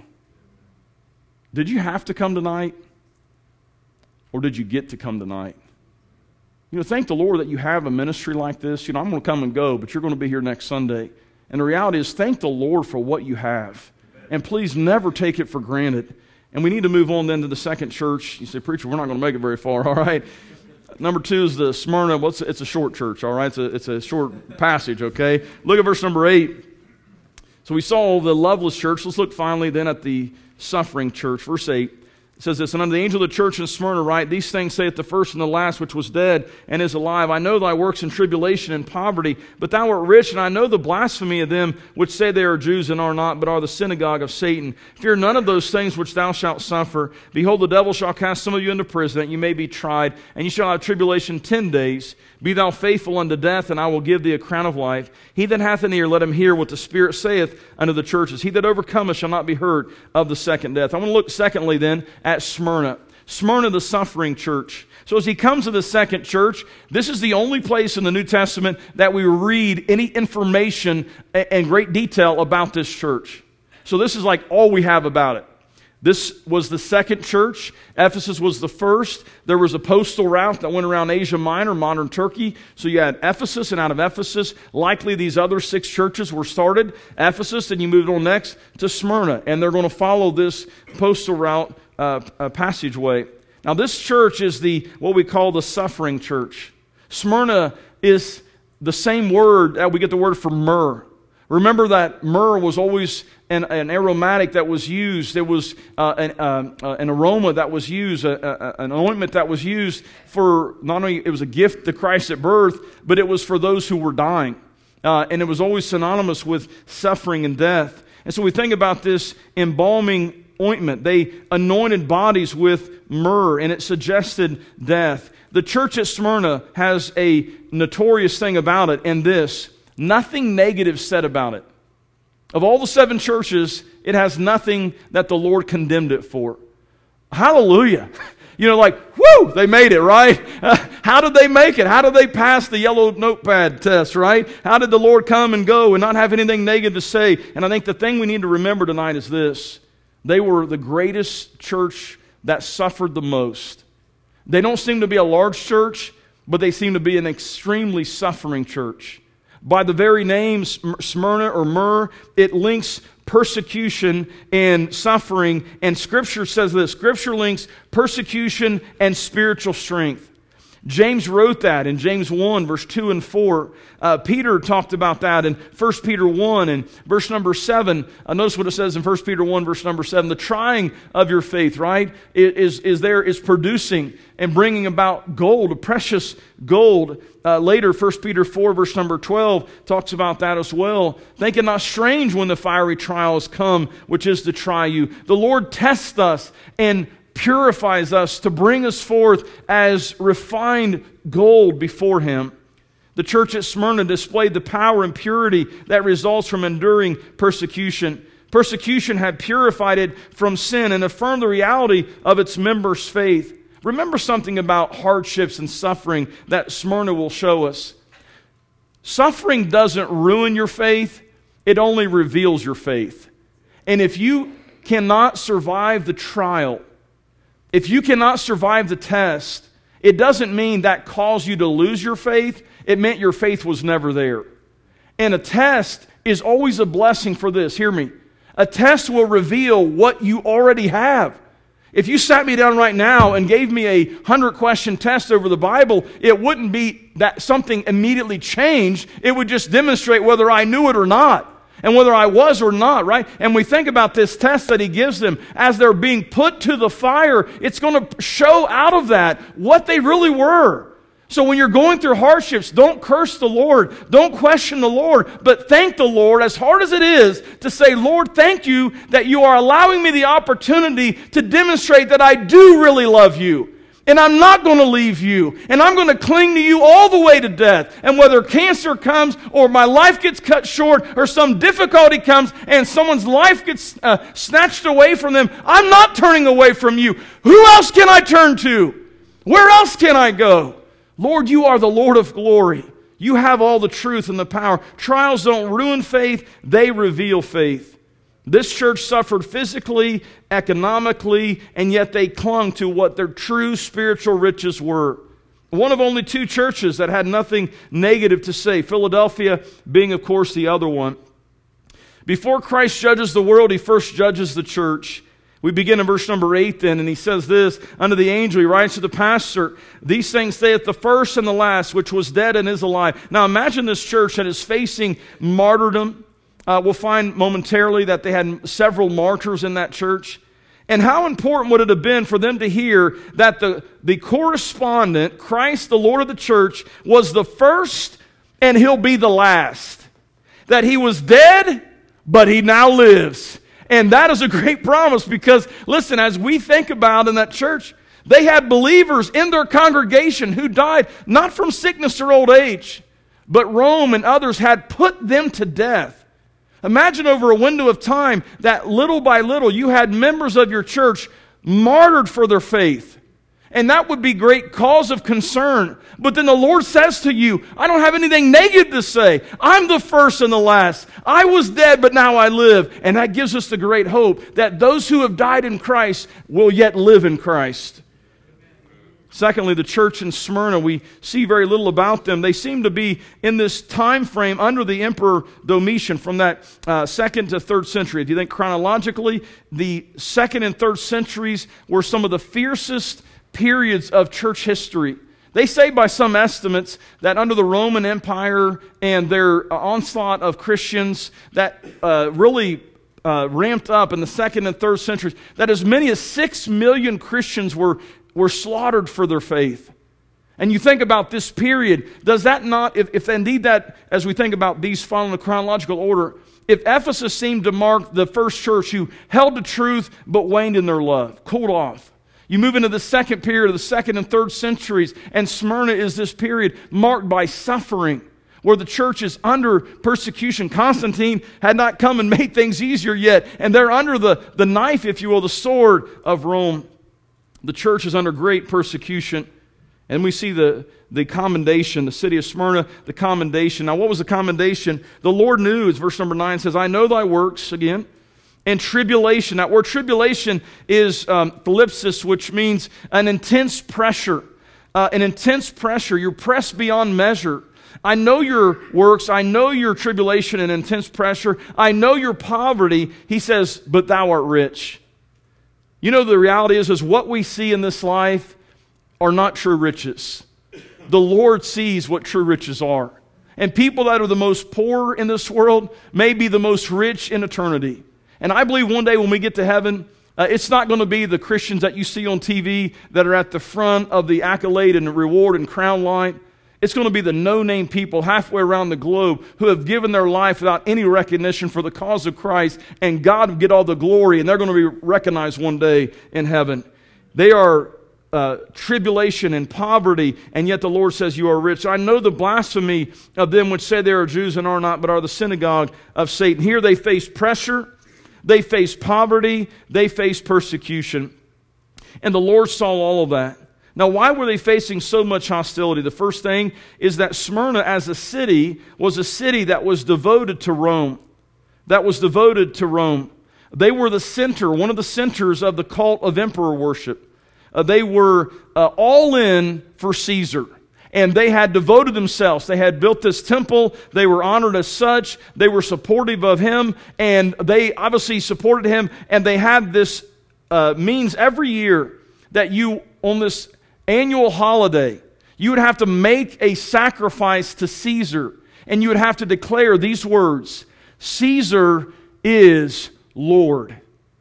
Did you have to come tonight? Or did you get to come tonight? You know, thank the Lord that you have a ministry like this. You know, I'm going to come and go, but you're going to be here next Sunday. And the reality is, thank the Lord for what you have. And please never take it for granted. And we need to move on then to the second church. You say, preacher, we're not going to make it very far, all right? Number 2 is the Smyrna. Well, it's a short church, all right? It's a short passage, okay? Look at verse number 8. So we saw the loveless church. Let's look finally then at the suffering church. Verse 8. It says this, and unto the angel of the church in Smyrna write, these things saith the first and the last, which was dead and is alive. I know thy works in tribulation and poverty, but thou art rich, and I know the blasphemy of them which say they are Jews and are not, but are the synagogue of Satan. Fear none of those things which thou shalt suffer. Behold, the devil shall cast some of you into prison, that you may be tried, and you shall have tribulation 10 days. Be thou faithful unto death, and I will give thee a crown of life. He that hath an ear, let him hear what the Spirit saith unto the churches. He that overcometh shall not be hurt of the second death. I want to look secondly then at Smyrna. Smyrna, the suffering church. So as he comes to the second church, this is the only place in the New Testament that we read any information in great detail about this church. So this is like all we have about it. This was the second church. Ephesus was the first. There was a postal route that went around Asia Minor, modern Turkey. So you had Ephesus, and out of Ephesus, likely these other 6 churches were started. Ephesus, and you moved on next to Smyrna. And they're going to follow this postal route passageway. Now this church is what we call the suffering church. Smyrna is the same word that we get the word for myrrh. Remember that myrrh was always an aromatic that was used. It was an aroma that was used, an ointment that was used for, not only it was a gift to Christ at birth, but it was for those who were dying. And it was always synonymous with suffering and death. And so we think about this embalming ointment. They anointed bodies with myrrh, and it suggested death. The church at Smyrna has a notorious thing about it, and this: nothing negative said about it. Of all the 7 churches, it has nothing that the Lord condemned it for. Hallelujah. You know, like, whoo, they made it, right? How did they make it? How did they pass the yellow notepad test, right? How did the Lord come and go and not have anything negative to say? And I think the thing we need to remember tonight is this. They were the greatest church that suffered the most. They don't seem to be a large church, but they seem to be an extremely suffering church. By the very name Smyrna or Myrrh, it links persecution and suffering. And Scripture says this. Scripture links persecution and spiritual strength. James wrote that in James 1, verse 2 and 4. Peter talked about that in 1 Peter 1 and verse number 7. Notice what it says in 1 Peter 1, verse number 7. The trying of your faith, right, is producing and bringing about gold, a precious gold. Later, 1 Peter 4, verse number 12, talks about that as well. Think it not strange when the fiery trials come, which is to try you. The Lord tests us and purifies us to bring us forth as refined gold before Him. The church at Smyrna displayed the power and purity that results from enduring persecution. Persecution had purified it from sin and affirmed the reality of its members' faith. Remember something about hardships and suffering that Smyrna will show us. Suffering doesn't ruin your faith, it only reveals your faith. And if you cannot survive the trial, if you cannot survive the test, it doesn't mean that caused you to lose your faith. It meant your faith was never there. And a test is always a blessing for this. Hear me. A test will reveal what you already have. If you sat me down right now and gave me a 100-question test over the Bible, it wouldn't be that something immediately changed. It would just demonstrate whether I knew it or not. And whether I was or not, right? And we think about this test that He gives them as they're being put to the fire. It's going to show out of that what they really were. So when you're going through hardships, don't curse the Lord. Don't question the Lord. But thank the Lord, as hard as it is, to say, Lord, thank you that you are allowing me the opportunity to demonstrate that I do really love you. And I'm not going to leave you. And I'm going to cling to you all the way to death. And whether cancer comes or my life gets cut short or some difficulty comes and someone's life gets snatched away from them, I'm not turning away from you. Who else can I turn to? Where else can I go? Lord, you are the Lord of glory. You have all the truth and the power. Trials don't ruin faith. They reveal faith. This church suffered physically, economically, and yet they clung to what their true spiritual riches were. One of only two churches that had nothing negative to say, Philadelphia being, of course, the other one. Before Christ judges the world, He first judges the church. We begin in verse number 8 then, and he says this, unto the angel, he writes to the pastor, these things saith the first and the last, which was dead and is alive. Now imagine this church that is facing martyrdom. We'll find momentarily that they had several martyrs in that church. And how important would it have been for them to hear that the correspondent, Christ, the Lord of the church, was the first and He'll be the last. That He was dead, but He now lives. And that is a great promise because, listen, as we think about in that church, they had believers in their congregation who died not from sickness or old age, but Rome and others had put them to death. Imagine over a window of time that little by little you had members of your church martyred for their faith. And that would be great cause of concern. But then the Lord says to you, I don't have anything negative to say. I'm the first and the last. I was dead, but now I live. And that gives us the great hope that those who have died in Christ will yet live in Christ. Secondly, the church in Smyrna, we see very little about them. They seem to be in this time frame under the Emperor Domitian from that 2nd to 3rd century. If you think chronologically, the 2nd and 3rd centuries were some of the fiercest periods of church history. They say by some estimates that under the Roman Empire and their onslaught of Christians that really ramped up in the 2nd and 3rd centuries, that as many as 6 million Christians were slaughtered for their faith. And you think about this period, does that not, if indeed that, as we think about these following the chronological order, if Ephesus seemed to mark the first church who held the truth but waned in their love, cooled off. You move into the second period of the 2nd and 3rd centuries, and Smyrna is this period marked by suffering, where the church is under persecution. Constantine had not come and made things easier yet, and they're under the knife, if you will, the sword of Rome. The church is under great persecution. And we see the commendation, the city of Smyrna, the commendation. Now, what was the commendation? The Lord knew, as verse number 9 says, I know thy works, again, and tribulation. That word tribulation is thlipsis, which means an intense pressure. An intense pressure. You're pressed beyond measure. I know your works. I know your tribulation and intense pressure. I know your poverty. He says, but thou art rich. You know, the reality is what we see in this life are not true riches. The Lord sees what true riches are. And people that are the most poor in this world may be the most rich in eternity. And I believe one day when we get to heaven, it's not going to be the Christians that you see on TV that are at the front of the accolade and the reward and crown line. It's going to be the no-name people halfway around the globe who have given their life without any recognition for the cause of Christ, and God will get all the glory, and they're going to be recognized one day in heaven. They are tribulation and poverty, and yet the Lord says you are rich. I know the blasphemy of them which say they are Jews and are not, but are the synagogue of Satan. Here they face pressure. They face poverty. They face persecution. And the Lord saw all of that. Now, why were they facing so much hostility? The first thing is that Smyrna as a city was a city that was devoted to Rome. That was devoted to Rome. They were the center, one of the centers of the cult of emperor worship. They were all in for Caesar. And they had devoted themselves. They had built this temple. They were honored as such. They were supportive of him. And they obviously supported him. And they had this means every year that you, on this annual holiday, you would have to make a sacrifice to Caesar. And you would have to declare these words, Caesar is Lord.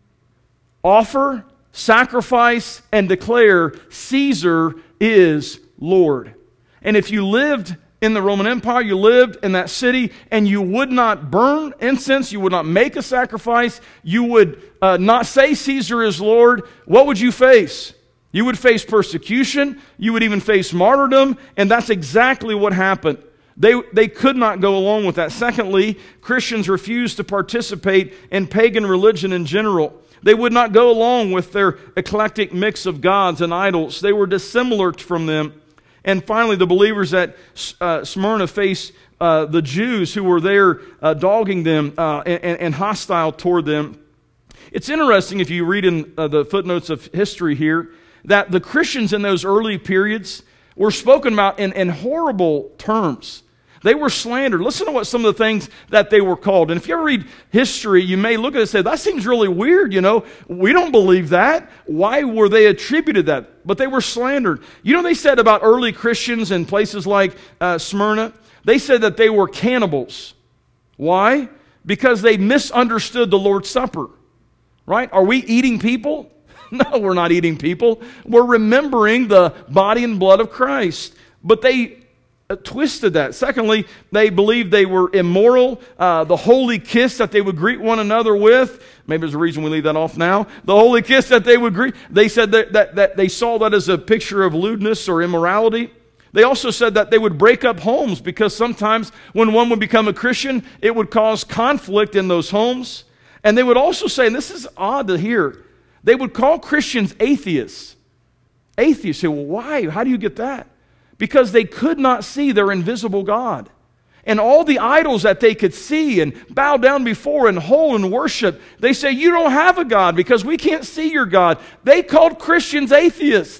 Offer, sacrifice, and declare Caesar is Lord. And if you lived in the Roman Empire, you lived in that city, and you would not burn incense, you would not make a sacrifice, you would not say Caesar is Lord, what would you face? You would face persecution, you would even face martyrdom, and that's exactly what happened. They could not go along with that. Secondly, Christians refused to participate in pagan religion in general. They would not go along with their eclectic mix of gods and idols. They were dissimilar from them. And finally, the believers at Smyrna faced the Jews who were there dogging them and hostile toward them. It's interesting if you read in the footnotes of history here that the Christians in those early periods were spoken about in horrible terms. They were slandered. Listen to what some of the things that they were called. And if you ever read history, you may look at it and say, that seems really weird, you know. We don't believe that. Why were they attributed that? But they were slandered. You know they said about early Christians in places like Smyrna? They said that they were cannibals. Why? Because they misunderstood the Lord's Supper. Right? Are we eating people? No, we're not eating people. We're remembering the body and blood of Christ. But they twisted that. Secondly, they believed they were immoral. The holy kiss that they would greet one another with, maybe there's a reason we leave that off now. The holy kiss that they would greet, they said that they saw that as a picture of lewdness or immorality. They also said that they would break up homes because sometimes when one would become a Christian, it would cause conflict in those homes. And they would also say, and this is odd to hear, they would call Christians atheists. Atheists say, well, why? How do you get that? Because they could not see their invisible God. And all the idols that they could see and bow down before and hold and worship, they say, you don't have a God because we can't see your God. They called Christians atheists.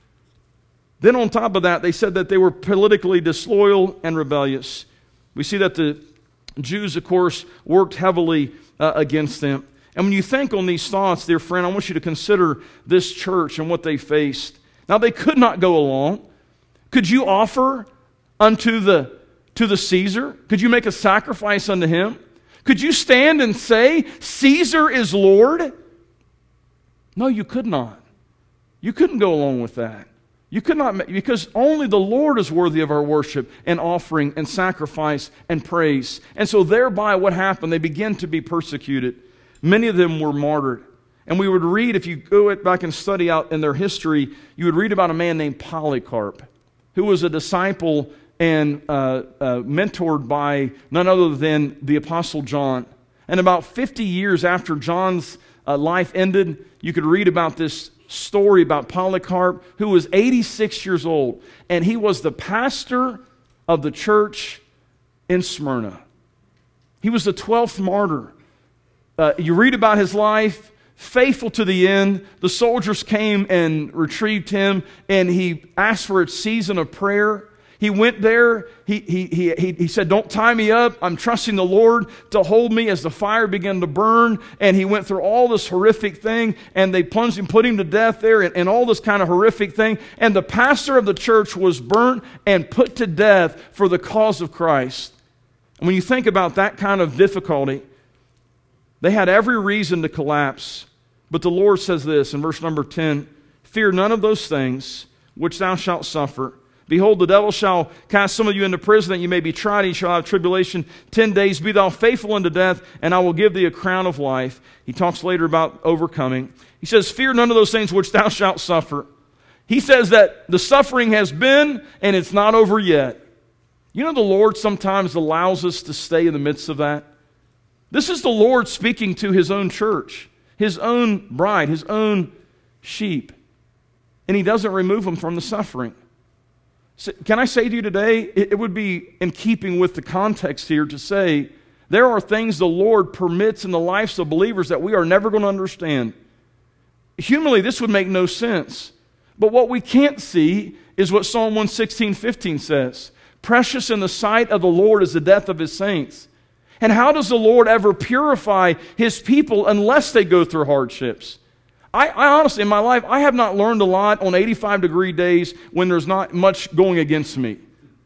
Then on top of that, they said that they were politically disloyal and rebellious. We see that the Jews, of course, worked heavily against them. And when you think on these thoughts, dear friend, I want you to consider this church and what they faced. Now, they could not go along. Could you offer unto the Caesar? Could you make a sacrifice unto him? Could you stand and say, Caesar is Lord? No, you could not. You couldn't go along with that. You could not, because only the Lord is worthy of our worship and offering and sacrifice and praise. And so thereby what happened? They began to be persecuted. Many of them were martyred. And we would read, if you go back and study out in their history, you would read about a man named Polycarp, who was a disciple and mentored by none other than the Apostle John. And about 50 years after John's life ended, you could read about this story about Polycarp, who was 86 years old, and he was the pastor of the church in Smyrna. He was the 12th martyr. You read about his life, faithful to the end. The soldiers came and retrieved him, and he asked for a season of prayer. He went there. He said, "Don't tie me up. I'm trusting the Lord to hold me," as the fire began to burn. And he went through all this horrific thing, and they plunged him, put him to death there, and all this kind of horrific thing. And the pastor of the church was burnt and put to death for the cause of Christ. And when you think about that kind of difficulty, they had every reason to collapse. But the Lord says this in verse number 10, "Fear none of those things which thou shalt suffer. Behold, the devil shall cast some of you into prison, that you may be tried, and you shall have tribulation 10 days. Be thou faithful unto death, and I will give thee a crown of life." He talks later about overcoming. He says, "Fear none of those things which thou shalt suffer." He says that the suffering has been, and it's not over yet. You know, the Lord sometimes allows us to stay in the midst of that. This is the Lord speaking to His own church, His own bride, His own sheep. And He doesn't remove them from the suffering. So can I say to you today, it would be in keeping with the context here to say, there are things the Lord permits in the lives of believers that we are never going to understand. Humanly, this would make no sense. But what we can't see is what Psalm 116:15 says. "Precious in the sight of the Lord is the death of His saints." And how does the Lord ever purify His people unless they go through hardships? I honestly, in my life, I have not learned a lot on 85-degree days when there's not much going against me.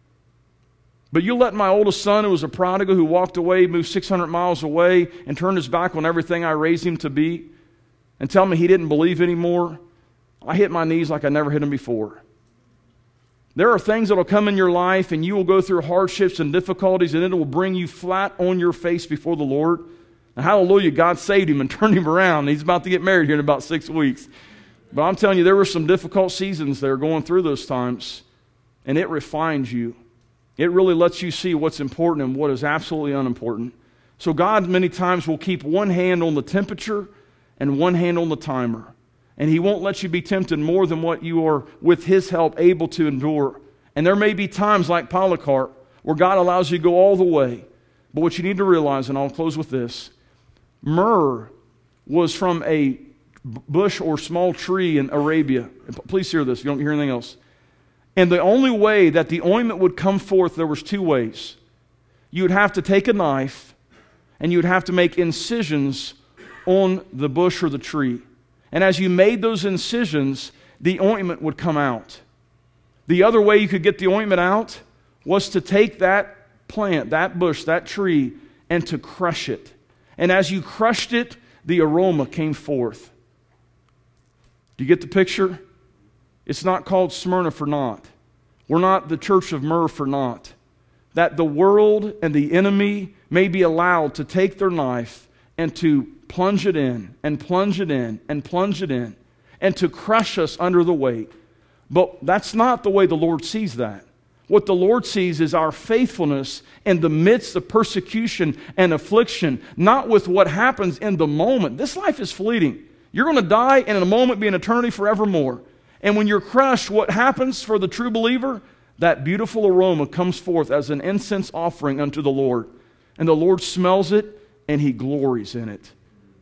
But you let my oldest son, who was a prodigal, who walked away, moved 600 miles away, and turned his back on everything I raised him to be, and tell me he didn't believe anymore, I hit my knees like I never hit them before. There are things that will come in your life, and you will go through hardships and difficulties, and it will bring you flat on your face before the Lord. And hallelujah, God saved him and turned him around. He's about to get married here in about 6 weeks. But I'm telling you, there were some difficult seasons there going through those times, and it refines you. It really lets you see what's important and what is absolutely unimportant. So God many times will keep one hand on the temperature and one hand on the timer. And He won't let you be tempted more than what you are, with His help, able to endure. And there may be times like Polycarp where God allows you to go all the way. But what you need to realize, and I'll close with this, myrrh was from a bush or small tree in Arabia. Please hear this, if you don't hear anything else. And the only way that the ointment would come forth, there was 2 ways. You would have to take a knife, and you would have to make incisions on the bush or the tree. And as you made those incisions, the ointment would come out. The other way you could get the ointment out was to take that plant, that bush, that tree, and to crush it. And as you crushed it, the aroma came forth. Do you get the picture? It's not called Smyrna for naught. We're not the church of myrrh for naught. That the world and the enemy may be allowed to take their knife and to plunge it in, and plunge it in, and plunge it in, and to crush us under the weight. But that's not the way the Lord sees that. What the Lord sees is our faithfulness in the midst of persecution and affliction, not with what happens in the moment. This life is fleeting. You're going to die, and in a moment be an eternity forevermore. And when you're crushed, what happens for the true believer? That beautiful aroma comes forth as an incense offering unto the Lord. And the Lord smells it, and He glories in it.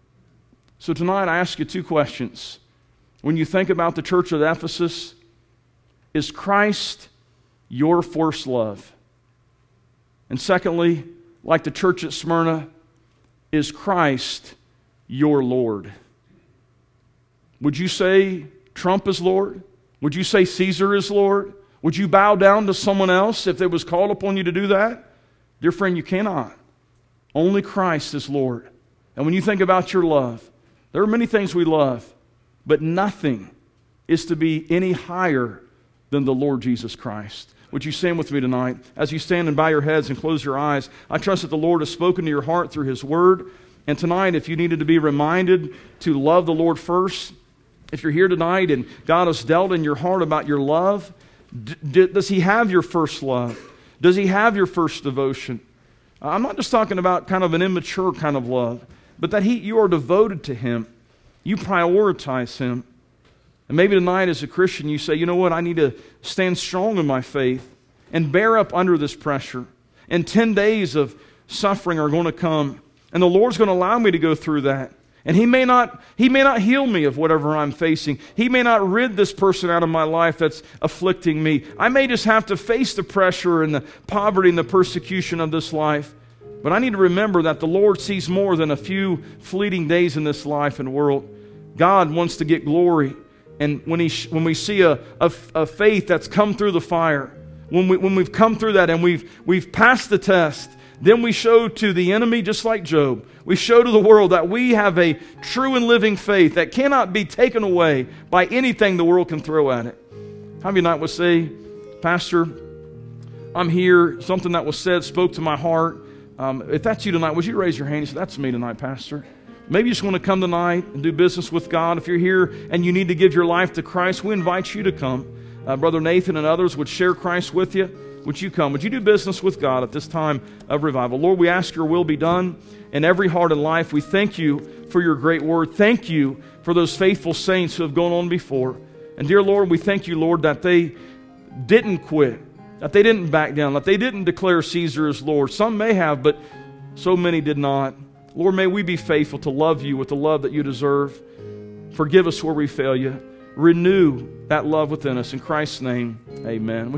So tonight I ask you 2 questions. When you think about the church of Ephesus, is Christ your first love? And secondly, like the church at Smyrna, is Christ your Lord? Would you say Trump is Lord? Would you say Caesar is Lord? Would you bow down to someone else if it was called upon you to do that? Dear friend, you cannot. Only Christ is Lord. And when you think about your love, there are many things we love, but nothing is to be any higher than the Lord Jesus Christ. Would you stand with me tonight? As you stand and bow your heads and close your eyes, I trust that the Lord has spoken to your heart through His Word. And tonight, if you needed to be reminded to love the Lord first, if you're here tonight and God has dealt in your heart about your love, does He have your first love? Does He have your first devotion? I'm not just talking about kind of an immature kind of love, but that you are devoted to Him. You prioritize Him. And maybe tonight as a Christian you say, you know what, I need to stand strong in my faith and bear up under this pressure. And 10 days of suffering are going to come. And the Lord's going to allow me to go through that. And He may not heal me of whatever I'm facing. He may not rid this person out of my life that's afflicting me. I may just have to face the pressure and the poverty and the persecution of this life. But I need to remember that the Lord sees more than a few fleeting days in this life and world. God wants to get glory. And when we see a faith that's come through the fire, when we've come through that and we've passed the test, then we show to the enemy, just like Job, we show to the world that we have a true and living faith that cannot be taken away by anything the world can throw at it. How many tonight would say, Pastor, I'm here, something that was said spoke to my heart. If that's you tonight, would you raise your hand and say, that's me tonight, Pastor? Maybe you just want to come tonight and do business with God. If you're here and you need to give your life to Christ, we invite you to come. Brother Nathan and others would share Christ with you. Would you come? Would you do business with God at this time of revival? Lord, we ask your will be done in every heart and life. We thank you for your great word. Thank you for those faithful saints who have gone on before. And dear Lord, we thank you, Lord, that they didn't quit, that they didn't back down, that they didn't declare Caesar as Lord. Some may have, but so many did not. Lord, may we be faithful to love you with the love that you deserve. Forgive us where we fail you. Renew that love within us. In Christ's name, amen.